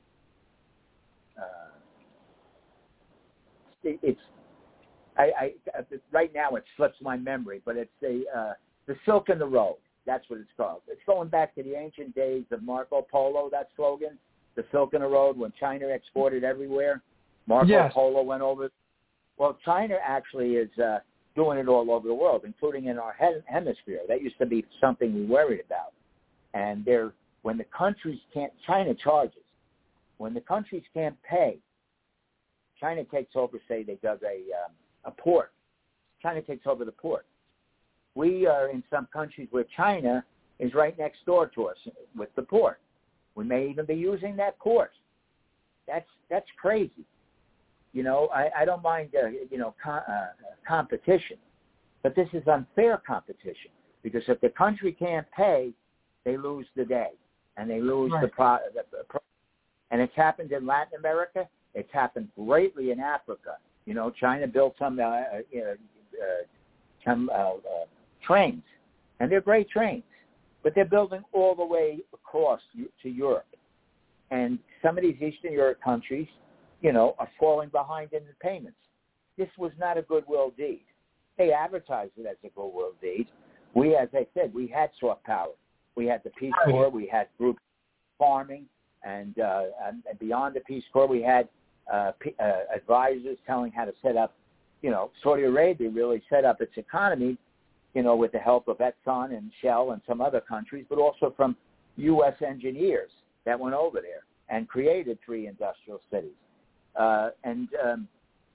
Uh, it, it's, I, I, right now it slips my memory, but it's the, uh, the Silk and the Road. That's what it's called. It's going back to the ancient days of Marco Polo, that slogan, the Silk and the Road, when China exported everywhere. Marco yes. Polo went over. Well, China actually is uh, doing it all over the world, including in our he- hemisphere. That used to be something we worried about. And they're, when the countries can't, China charges. When the countries can't pay, China takes over, say they dug a, um, a port. China takes over the port. We are in some countries where China is right next door to us with the port. We may even be using that port. That's that's crazy. You know, I, I don't mind, uh, you know, com- uh, competition, but this is unfair competition because if the country can't pay, they lose the day and they lose right. the, pro- the pro- and it's happened in Latin America. It's happened greatly in Africa. You know, China built some, uh, you know, uh, some uh, uh, trains, and they're great trains, but they're building all the way across to Europe. And some of these Eastern Europe countries, you know, are falling behind in the payments. This was not a goodwill deed. They advertised it as a goodwill deed. We, as I said, we had soft power. We had the Peace Corps. We had group farming. And, uh, and beyond the Peace Corps, we had uh, P- uh, advisors telling how to set up, you know, Saudi Arabia really set up its economy, you know, with the help of Exxon and Shell and some other countries, but also from U S engineers that went over there and created three industrial cities. Uh, and um,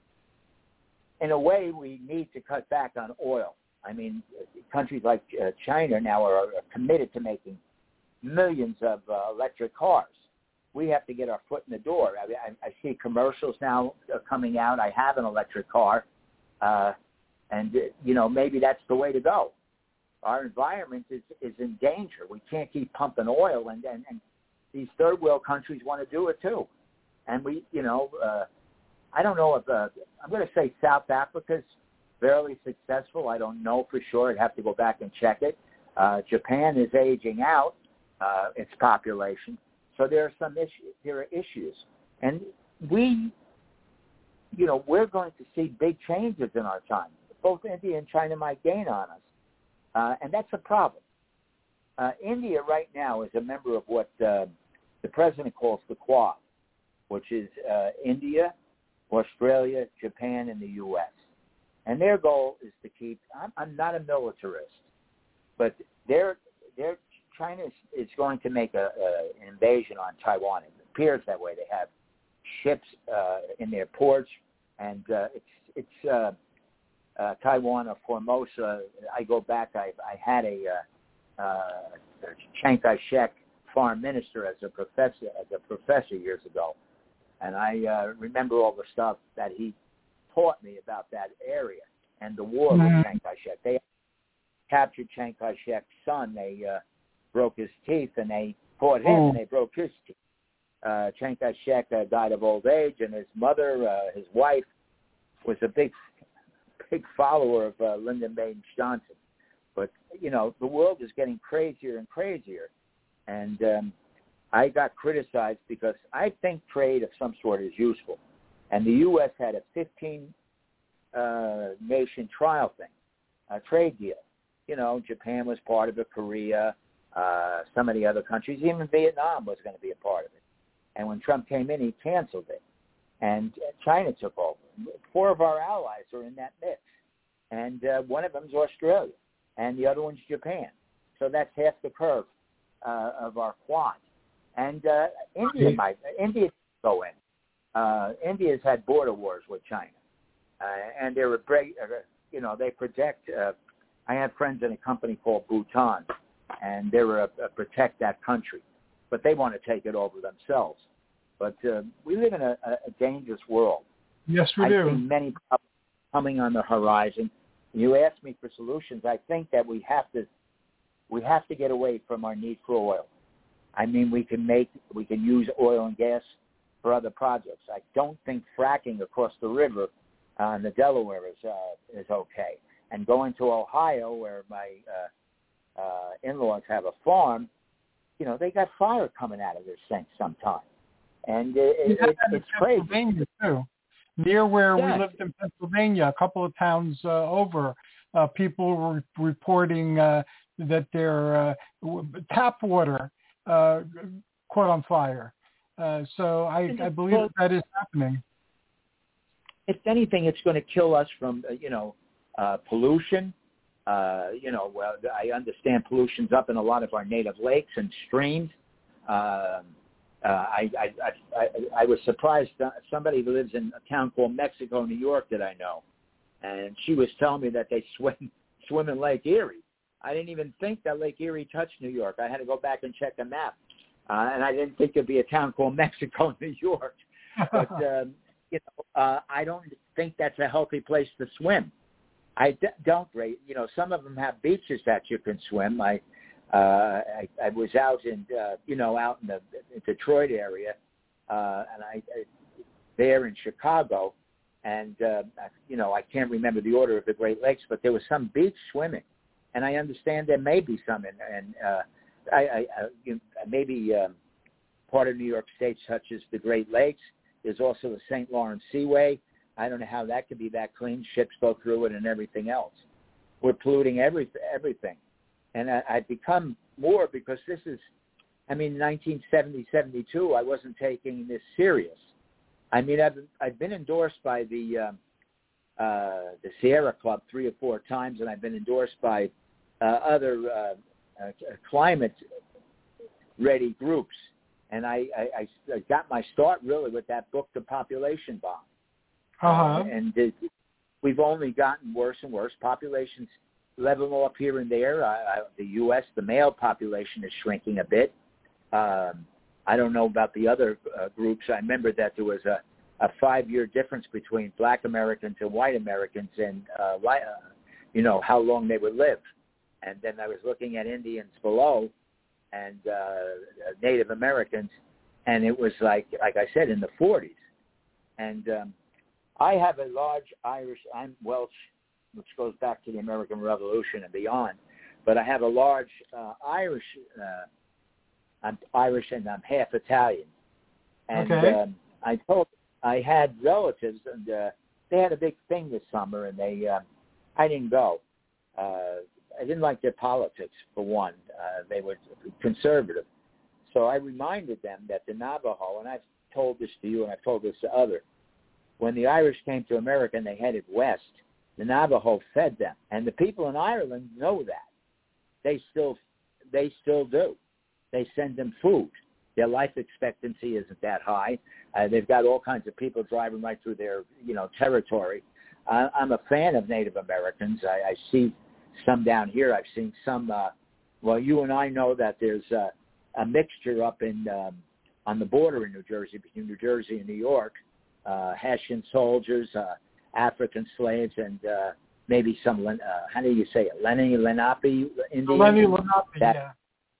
in a way, we need to cut back on oil. I mean, countries like uh, China now are, are committed to making millions of uh, electric cars. We have to get our foot in the door. I, I, I see commercials now coming out. I have an electric car, uh, and, uh, you know, maybe that's the way to go. Our environment is, is in danger. We can't keep pumping oil, and, and, and these third world countries want to do it too. And we, you know, uh, I don't know if, uh, I'm going to say South Africa's fairly successful. I don't know for sure. I'd have to go back and check it. Uh, Japan is aging out uh, its population. So there are some issues. There are issues. And we, you know, we're going to see big changes in our time. Both India and China might gain on us. Uh, and that's a problem. Uh, India right now is a member of what uh, the president calls the Quad, which is uh, India, Australia, Japan, and the U S. And their goal is to keep, I'm, I'm not a militarist, but they're, they're, China is, is going to make a, a, an invasion on Taiwan. It appears that way. They have ships uh, in their ports, and uh, it's, it's uh, uh, Taiwan or Formosa. I go back, I, I had a uh, uh, Chiang Kai-shek foreign minister as a professor, as a professor years ago. And I uh, remember all the stuff that he taught me about that area and the war mm-hmm. with Chiang Kai-shek. They captured Chiang Kai-shek's son. They uh, broke his teeth, and they fought him, oh. and they broke his teeth. Uh, Chiang Kai-shek uh, died of old age, and his mother, uh, his wife, was a big, big follower of uh, Lyndon Baines Johnson. But, you know, the world is getting crazier and crazier. And um, I got criticized because I think trade of some sort is useful. And the U S had a fifteen-nation uh, trial thing, a trade deal. You know, Japan was part of it, Korea, uh, some of the other countries, even Vietnam was going to be a part of it. And when Trump came in, he canceled it. And China took over. Four of our allies are in that mix. And uh, one of them is Australia, and the other one's Japan. So that's half the curve uh, of our Quad. And uh, India might, India go in. Uh, India's had border wars with China, uh, and they're a break, uh, you know, they protect. Uh, I have friends in a company called Bhutan, and they're a, a protect that country, but they want to take it over themselves. But uh, we live in a, a dangerous world, Yes, we I do. see many problems coming on the horizon. You ask me for solutions. I think that we have to we have to get away from our need for oil. I mean, we can make we can use oil and gas for other projects. I don't think fracking across the river on the Delaware is uh, is okay. And going to Ohio, where my uh, uh, in-laws have a farm, you know, they got fire coming out of their sink sometime, and it, it, it, it's crazy. Pennsylvania too, near where Yeah. we lived in Pennsylvania, a couple of towns uh, over, uh, people were reporting uh, that their uh, tap water uh, caught on fire. Uh, so I, I believe well, that is happening. If anything, it's going to kill us from, uh, you know, uh, pollution. Uh, you know, well, I understand pollution's up in a lot of our native lakes and streams. Uh, uh, I, I, I, I was surprised. Uh, somebody who lives in a town called Mexico, New York, that I know, and she was telling me that they swim swim in Lake Erie. I didn't even think that Lake Erie touched New York. I had to go back and check the map, uh, and I didn't think there'd be a town called Mexico, New York. But um, you know, uh, I don't think that's a healthy place to swim. I d- don't rate. You know, some of them have beaches that you can swim. I uh, I, I was out in uh, you know out in the Detroit area, uh, and I, I there in Chicago, and uh, you know I can't remember the order of the Great Lakes, but there was some beach swimming, and I understand there may be some in, and uh, I, I, I you know, maybe um, part of New York State, such as the Great Lakes. There's also the Saint Lawrence Seaway. I don't know how that could be that clean. Ships go through it and everything else. We're polluting every, everything. And I, I've become more because this is, I mean, nineteen seventy, seventy-two, I wasn't taking this serious. I mean, I've, I've been endorsed by the um, uh, the Sierra Club three or four times, and I've been endorsed by uh, other uh, uh, climate-ready groups. And I, I, I got my start really with that book, The Population Bomb. Uh-huh. Uh, and it, we've only gotten worse and worse. Populations level up here and there. Uh, the U S, the male population is shrinking a bit. Um, I don't know about the other uh, groups. I remember that there was a, a five-year difference between Black Americans and white Americans and, uh, li- uh, you know, how long they would live. And then I was looking at Indians below and uh, Native Americans, and it was like, like I said, in the forties. And um, I have a large Irish, I'm Welsh, which goes back to the American Revolution and beyond, but I have a large uh, Irish, uh, I'm Irish and I'm half Italian. And okay. um, I told, I had relatives, and uh, they had a big thing this summer, and they, uh, I didn't go. Uh, I didn't like their politics, for one. Uh, they were conservative. So I reminded them that the Navajo, and I've told this to you and I've told this to others, when the Irish came to America and they headed west, the Navajo fed them. And the people in Ireland know that. They still they still do. They send them food. Their life expectancy isn't that high. Uh, they've got all kinds of people driving right through their, you know, territory. Uh, I'm a fan of Native Americans. I, I see some down here. I've seen some. Uh, well, you and I know that there's uh, a mixture up in um, on the border in New Jersey, between New Jersey and New York. Uh, Hessian soldiers, uh, African slaves, and uh, maybe some. Uh, how do you say it? Lenni Lenape Indians. Lenni Lenape. That, yeah.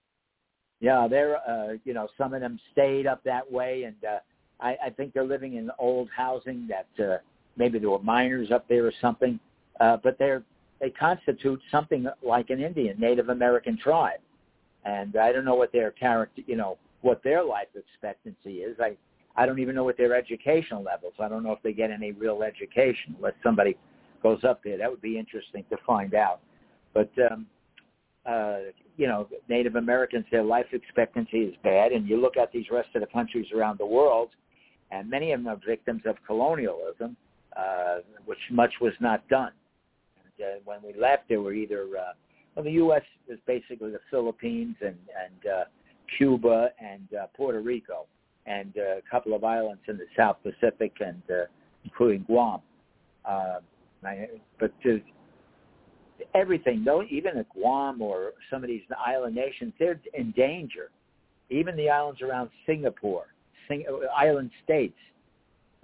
Yeah, they're. Uh, you know, some of them stayed up that way, and uh, I, I think they're living in old housing that uh, maybe there were miners up there or something. Uh, but they're they constitute something like an Indian, Native American tribe, and I don't know what their character, you know, what their life expectancy is. I I don't even know what their educational levels. I don't know if they get any real education unless somebody goes up there. That would be interesting to find out. But um, uh, you know, Native Americans, their life expectancy is bad, and you look at these rest of the countries around the world, and many of them are victims of colonialism, uh, which much was not done. And, uh, when we left, there were either uh, well, the U S was basically the Philippines and and uh, Cuba and uh, Puerto Rico, and uh, a couple of islands in the South Pacific, and uh, including Guam. Uh, I, but to, everything, though, even at Guam or some of these island nations, they're in danger. Even the islands around Singapore, Sing, island states,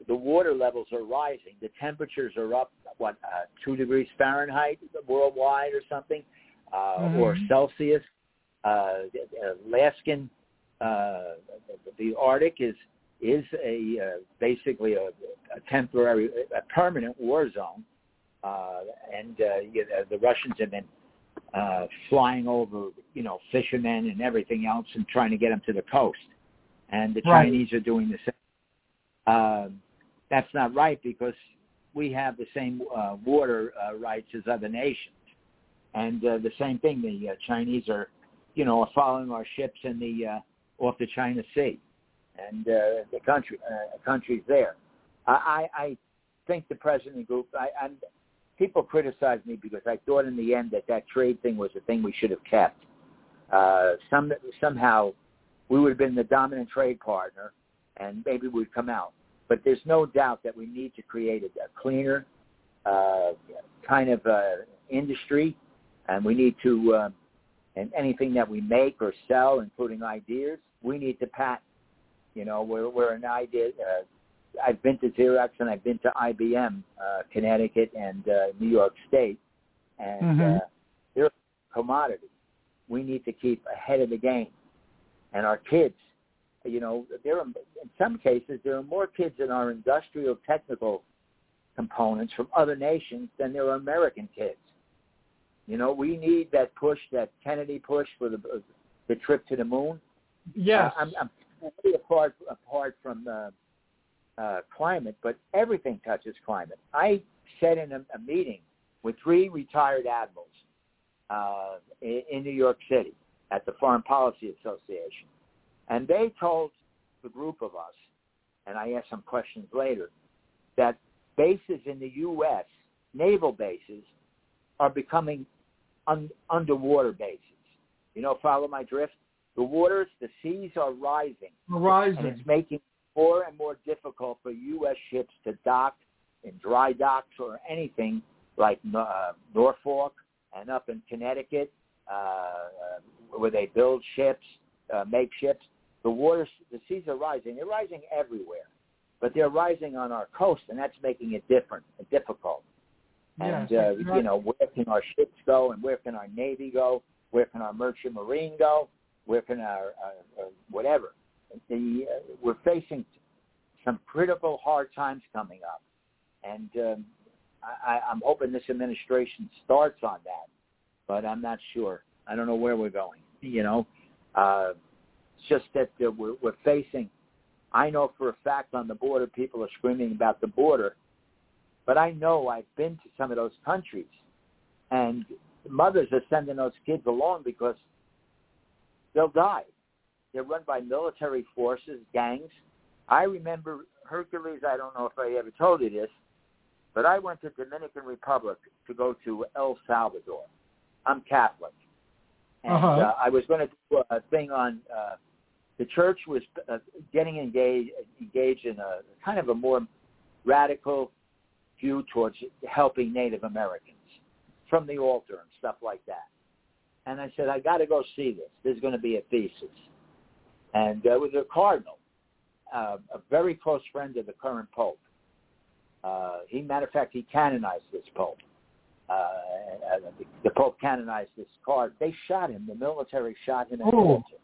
the water levels are rising. The temperatures are up, what, uh, two degrees Fahrenheit worldwide or something, uh, mm-hmm. or Celsius. Uh, Alaskan, uh, the Arctic is is a uh, basically a, a temporary, a permanent war zone, uh, and uh, you know, the Russians have been uh, flying over, you know, fishermen and everything else, and trying to get them to the coast. And the right. Chinese are doing the same. Uh, that's not right, because we have the same uh, water uh, rights as other nations, and uh, the same thing. The uh, Chinese are, you know, are following our ships in the uh, off the China Sea, and uh, the country uh, countries there. I, I think the President Group. I, I'm, people criticize me because I thought in the end that that trade thing was a thing we should have kept. Uh, some somehow we would have been the dominant trade partner, and maybe we'd come out. But there's no doubt that we need to create a, a cleaner uh, kind of uh, industry, and we need to. Uh, And anything that we make or sell, including ideas, we need to patent. You know, we're, we're an idea. Uh, I've been to Xerox and I've been to I B M, uh, Connecticut and uh, New York State, and mm-hmm. uh, they're a commodity. We need to keep ahead of the game. And our kids, you know, there are, in some cases, there are more kids in our industrial technical components from other nations than there are American kids. You know, we need that push, that Kennedy push for the the trip to the moon. Yes. Uh, I'm, I'm apart apart from uh, uh, climate, but everything touches climate. I sat in a, a meeting with three retired admirals uh, in, in New York City at the Foreign Policy Association, and they told the group of us, and I asked some questions later, that bases in the U S, naval bases, are becoming Un, underwater bases. You know, follow my drift? The waters, the seas are rising. Rising. And it's making more and more difficult for U S ships to dock in dry docks or anything like uh, Norfolk and up in Connecticut, uh, where they build ships, uh, make ships. The waters, the seas are rising. They're rising everywhere. But they're rising on our coast, and that's making it different, difficult. And, yes, uh, you know, where can our ships go, and where can our Navy go? Where can our merchant marine go? Where can our, uh, uh, whatever? The, uh, we're facing some critical hard times coming up. And um, I, I'm hoping this administration starts on that, but I'm not sure. I don't know where we're going, you know. Uh, it's just that uh, we're, we're facing, I know for a fact on the border, people are screaming about the border. But I know I've been to some of those countries, and mothers are sending those kids along because they'll die. They're run by military forces, gangs. I remember Hercules, I don't know if I ever told you this, but I went to Dominican Republic to go to El Salvador. I'm Catholic. And uh-huh. uh, I was going to do a thing on, uh, the church was uh, getting engaged, engaged in a kind of a more radical view towards helping Native Americans from the altar and stuff like that. And I said, I got to go see this. There's going to be a thesis. And uh, with a cardinal, uh, a very close friend of the current pope. Uh, he, matter of fact, he canonized this pope. Uh, the, the pope canonized this card. They shot him. The military shot him at the altar.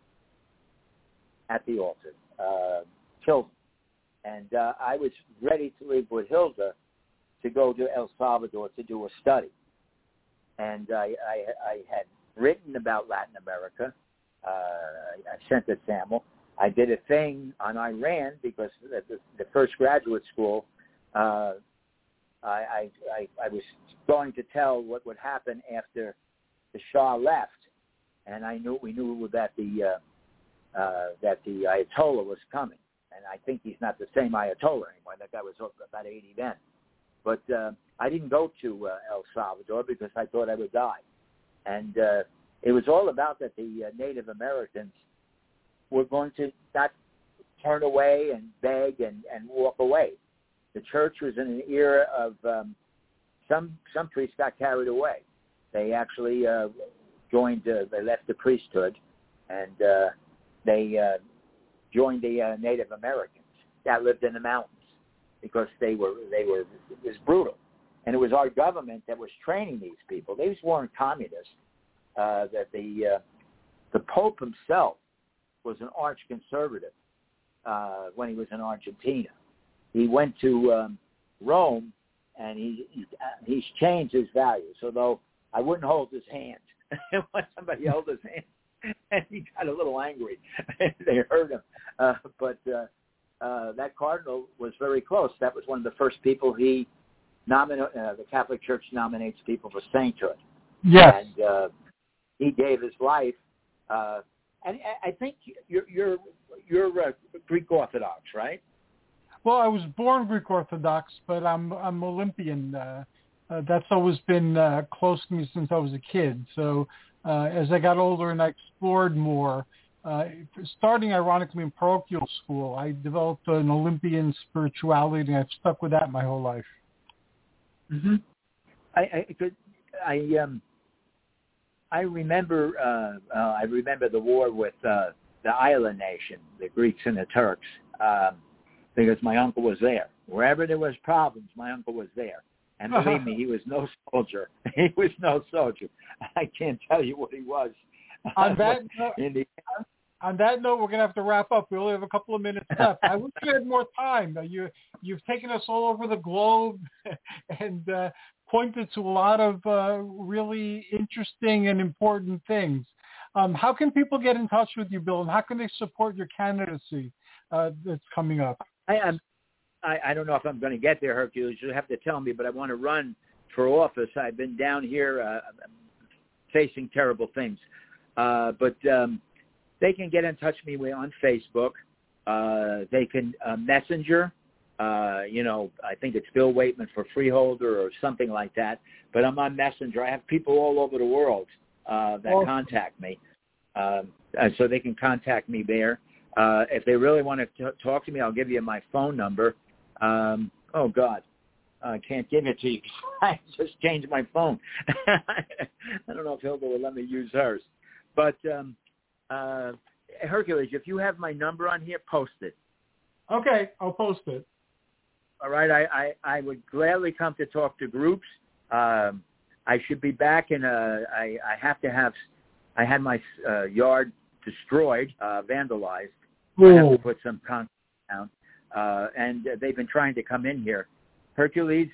At the altar. Uh, killed him. And uh, I was ready to leave with Hilda to go to El Salvador to do a study. And I, I, I had written about Latin America. Uh, I sent it to Samuel. I did a thing on Iran because the, the, the first graduate school, uh, I, I, I was going to tell what would happen after the Shah left. And I knew we knew that the, uh, uh, that the Ayatollah was coming. And I think he's not the same Ayatollah anymore. That guy was about eighty then. But uh, I didn't go to uh, El Salvador because I thought I would die. And uh, it was all about that the uh, Native Americans were going to not turn away and beg and, and walk away. The church was in an era of um, some some priests got carried away. They actually uh, joined, uh, they left the priesthood, and uh, they uh, joined the uh, Native Americans that lived in the mountains. because they were they were it was brutal, and it was our government that was training these people. These weren't communists. Uh, that the uh, the Pope himself was an arch conservative uh, when he was in Argentina. He went to um, Rome, and he, he he's changed his values. Although I wouldn't hold his hand when somebody held his hand, and he got a little angry. They hurt him, uh, but uh, uh, that cardinal was very close. That was one of the first people he nominated. Uh, the Catholic Church nominates people for sainthood. Yes, and uh, he gave his life. Uh, and I think you're you're you're uh, Greek Orthodox, right? Well, I was born Greek Orthodox, but I'm I'm Olympian. Uh, uh, that's always been uh, close to me since I was a kid. So uh, as I got older and I explored more, uh, starting ironically in parochial school, I developed an Olympian spirituality, and I've stuck with that my whole life. Mm-hmm. I I, could, I um I remember uh, uh, I remember the war with uh, the island nation, the Greeks and the Turks. Um, because my uncle was there. Wherever there was problems, my uncle was there. And believe me, he was no soldier. He was no soldier. I can't tell you what he was. On that, note, the, on that note, we're going to have to wrap up. We only have a couple of minutes left. I wish you had more time. You, you've taken us all over the globe and uh, pointed to a lot of uh, really interesting and important things. Um, how can people get in touch with you, Bill, and how can they support your candidacy uh, that's coming up? I, I'm, I I don't know if I'm going to get there, Hercules. You'll have to tell me, but I want to run for office. I've been down here uh, facing terrible things. Uh, but um, they can get in touch with me on Facebook. Uh, they can uh, messenger. Uh, you know, I think it's Bill Waitman for Freeholder or something like that. But I'm on Messenger. I have people all over the world uh, that well, contact me. Um, so they can contact me there. Uh, if they really want to t- talk to me, I'll give you my phone number. Um, oh, God. I can't give it to you. I just changed my phone. I don't know if Hilda will let me use hers. But, um, uh, Hercules, if you have my number on here, post it. Okay, I'll post it. All right. I, I, I would gladly come to talk to groups. Um, I should be back in a – I, I have to have – I had my uh, yard destroyed, uh, vandalized. Ooh. I have to put some concrete down. Uh, and they've been trying to come in here. Hercules,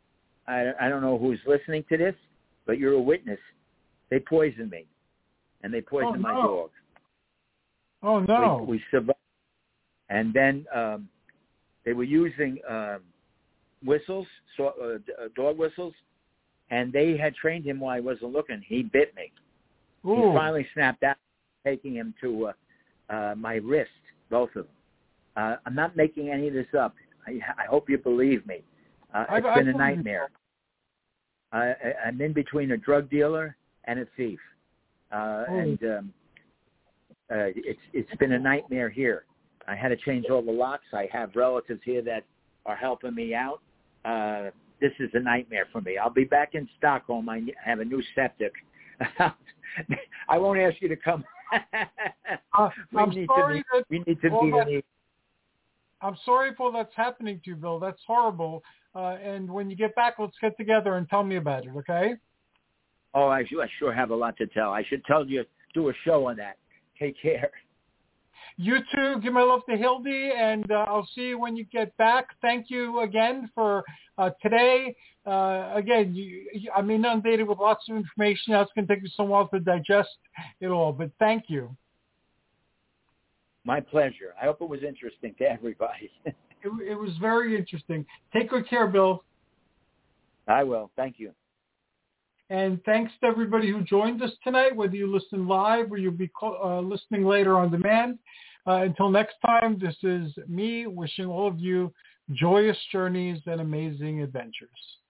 I, I don't know who's listening to this, but you're a witness. They poisoned me, and they poisoned oh, no. my dog. Oh, no. We, we survived. And then um, they were using um, whistles, so, uh, dog whistles, and they had trained him while I wasn't looking. He bit me. Ooh. He finally snapped out, taking him to uh, uh, my wrist, both of them. Uh, I'm not making any of this up. I, I hope you believe me. Uh, it's I, been I a nightmare. I, I'm in between a drug dealer and a thief, uh, oh. and um, uh, it's it's been a nightmare here. I had to change all the locks. I have relatives here that are helping me out. Uh, this is a nightmare for me. I'll be back in Stockholm. I have a new septic. I won't ask you to come. uh, we, I'm need sorry meet, that, we need to well, meet. Any... I'm sorry for that's happening to you, Bill. That's horrible. Uh, and when you get back, let's get together and tell me about it, okay? Oh, I, I sure have a lot to tell. I should tell you, do a show on that. Take care. You too. Give my love to Hildy, and uh, I'll see you when you get back. Thank you again for uh, today. Uh, again, you, you, I'm inundated with lots of information. Now it's going to take me some while to digest it all, but thank you. My pleasure. I hope it was interesting to everybody. it, it was very interesting. Take good care, Bill. I will. Thank you. And thanks to everybody who joined us tonight, whether you listen live or you'll be uh, listening later on demand. Uh, until next time, this is me wishing all of you joyous journeys and amazing adventures.